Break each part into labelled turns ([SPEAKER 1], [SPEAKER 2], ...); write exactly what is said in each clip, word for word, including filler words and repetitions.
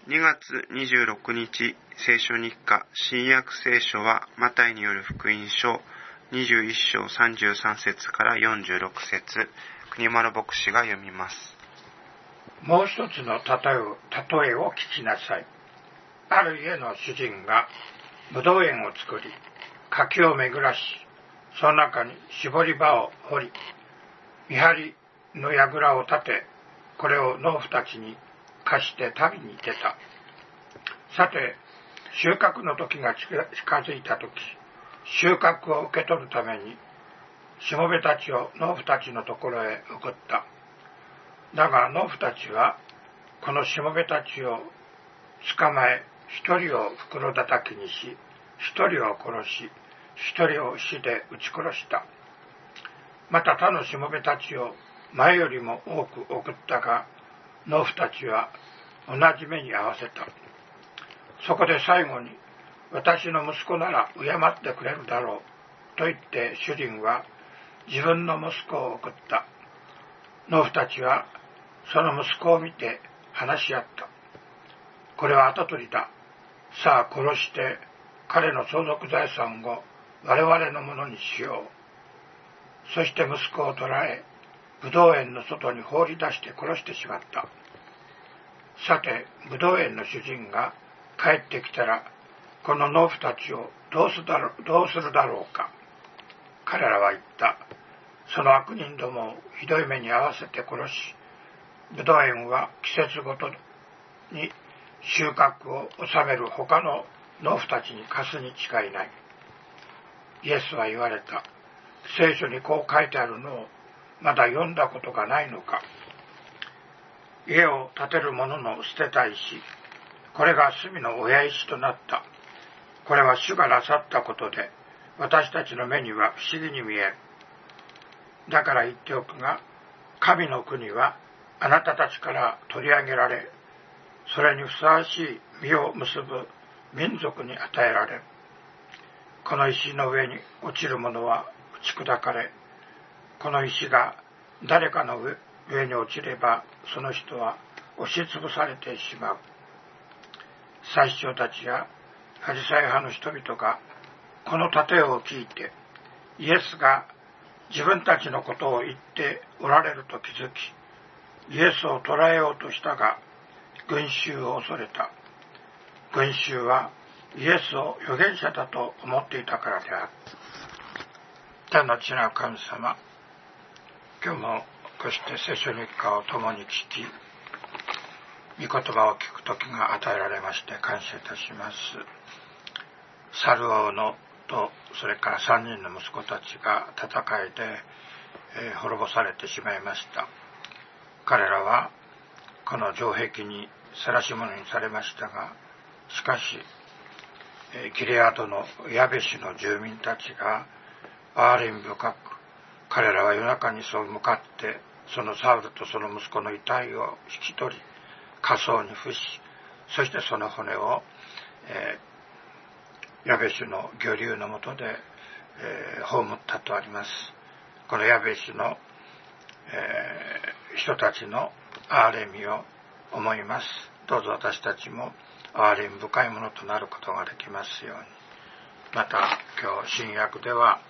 [SPEAKER 1] にがつにじゅうろくにち聖書日課新約聖書はマタイによる福音書にじゅういっしょうさんじゅうさんせつからよんじゅうろくせつ、国丸牧師が読みます。
[SPEAKER 2] もう一つの例えを、例えを聞きなさい。ある家の主人がぶどう園を作り、柿を巡らし、その中に絞り場を掘り、見張りの櫓を立て、これを農夫たちに貸して旅に出た。さて、収穫の時が近づいた時、収穫を受け取るために、しもべたちを農夫たちのところへ送った。だが農夫たちは、このしもべたちを捕まえ、一人を袋叩きにし、一人を殺し、一人を石で撃ち殺した。また他のしもべたちを前よりも多く送ったが、農夫たちは同じ目に遭わせた。そこで最後に、私の息子なら敬ってくれるだろうと言って主人は自分の息子を送った。農夫たちはその息子を見て話し合った。これは跡取りだ。さあ殺して彼の相続財産を我々のものにしよう。そして息子を捕らえ、ぶどう園の外に放り出して殺してしまった。さて、ぶどう園の主人が帰ってきたら、この農夫たちをどうするだろう、どうするだろうか。彼らは言った。その悪人どもをひどい目に遭わせて殺し、ぶどう園は季節ごとに収穫を収める他の農夫たちに貸すに違いない。イエスは言われた。聖書にこう書いてあるのをまだ読んだことがないのか。家を建てる者の捨てた石、これが隅の親石となった。これは主がなさったことで、私たちの目には不思議に見える。だから言っておくが、神の国はあなたたちから取り上げられ、それにふさわしい実を結ぶ民族に与えられる。この石の上に落ちるものは打ち砕かれ、この石が誰かの上に落ちれば、その人は押しつぶされてしまう。祭司長たちやファリサイ派の人々がこの例えを聞いて、イエスが自分たちのことを言っておられると気づき、イエスを捕らえようとしたが、群衆を恐れた。群衆はイエスを預言者だと思っていたからである。天の地なる神様、今日もこうして聖書日課を共に聞き、御言葉を聞く時が与えられまして感謝いたします。サル王のとそれから三人の息子たちが戦いで、えー、滅ぼされてしまいました。彼らはこの城壁に晒し者にされましたが、しかし、えー、ギレアドのヤベシの住民たちが憐れみ深く、彼らは夜中にそう向かってそのサウルとその息子の遺体を引き取り、火葬に付し、そしてその骨を、えー、ヤベシの魚流の下で、えー、葬ったとあります。このヤベシの、えー、人たちの憐れみを思います。どうぞ私たちも憐れみ深いものとなることができますように。また今日新約では、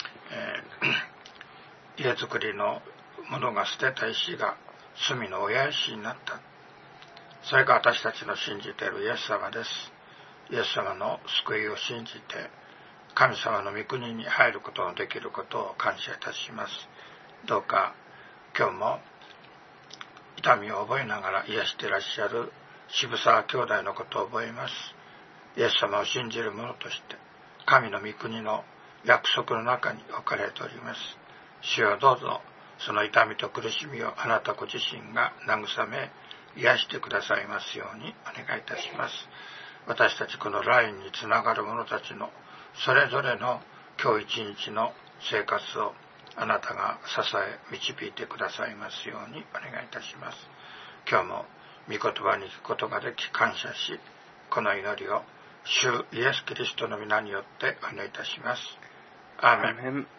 [SPEAKER 2] えー、家づくりの者が捨てた石が隅の親石になった。それが私たちの信じているイエス様です。イエス様の救いを信じて、神様の御国に入ることのできることを感謝いたします。どうか今日も痛みを覚えながら癒していらっしゃる渋沢兄弟のことを覚えます。イエス様を信じる者として、神の御国の約束の中に置かれております。主よ、どうぞその痛みと苦しみをあなたご自身が慰め、癒してくださいますようにお願いいたします。私たちこのラインにつながる者たちのそれぞれの今日一日の生活をあなたが支え導いてくださいますようにお願いいたします。今日も御言葉に聞くことができ感謝し、この祈りを主イエス・キリストの皆によってお願いいたします。アーメン。